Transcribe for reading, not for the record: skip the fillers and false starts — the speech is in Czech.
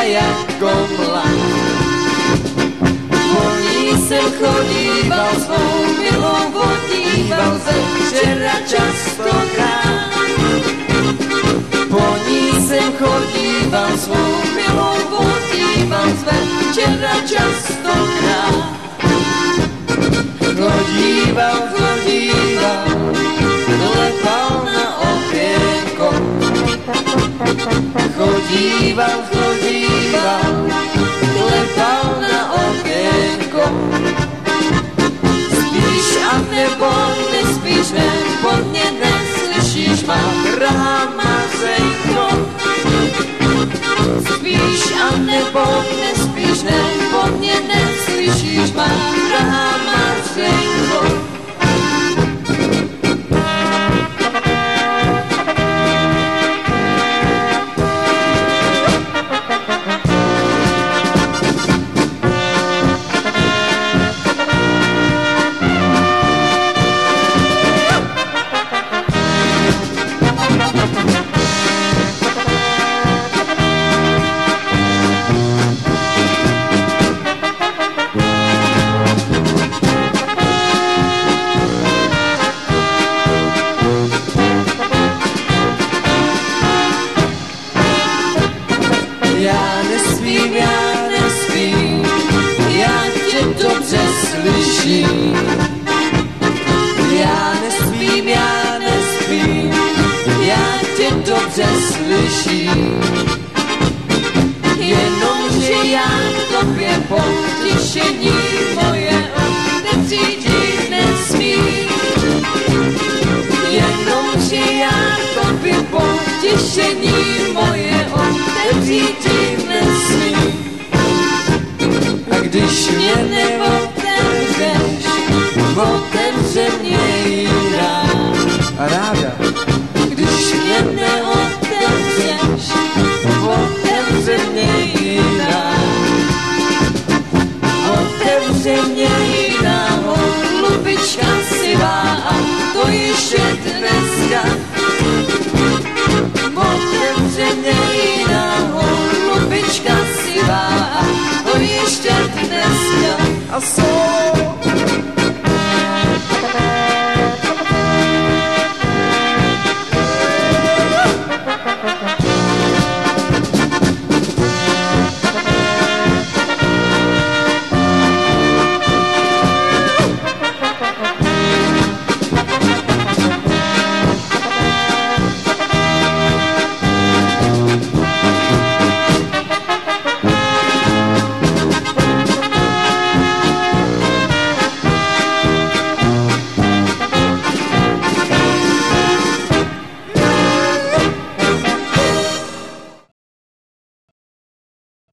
jako mlad. Po ní jsem chodíval, svou milou vodíval ze včera častokrát. Po ní jsem chodíval, svou milou vodíval ze včera častokrát. Chodíval, klepal na okénko. Chodíval, klepal na okénko. Spíš a nebo nespíš, nebo mě neslyšíš, má drahá Mařenko. Spíš a nebo nespíš, nebo mě neslyšíš, má drahá Mařenko. Já nespím, já tě dobře slyším. Já nespím, já tě dobře slyším. Jenomže já tobě potěšení moje otevřít nesmím. Jenomže já tobě potěšení moje otevřít nesmím. A když mě neotevřeš,